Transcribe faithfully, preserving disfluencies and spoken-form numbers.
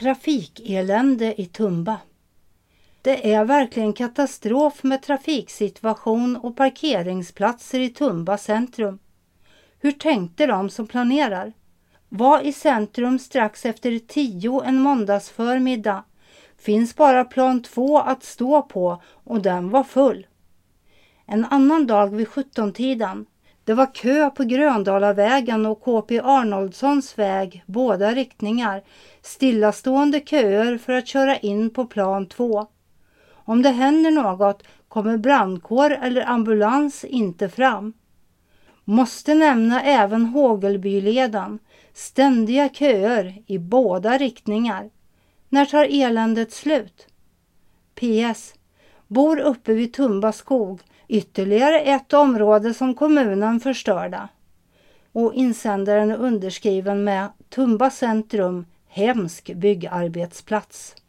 Trafikelände i Tumba. Det är verkligen katastrof med trafiksituation och parkeringsplatser i Tumba centrum. Hur tänkte de som planerar? Var i centrum strax efter tio en måndagsförmiddag. Finns bara plan två att stå på och den var full. En annan dag vid sjutton-tiden. Det var kö på Gröndalavägen och K P Arnoldssons väg, båda riktningar. Stillastående köer för att köra in på plan två. Om det händer något kommer brandkår eller ambulans inte fram. Måste nämna även Hågelbyleden. Ständiga köer i båda riktningar. När tar eländet slut? P S. Bor uppe vid Tumba skog. Ytterligare ett område som kommunen förstörda. Och insändaren är underskriven med Tumba centrum, hemsk byggarbetsplats.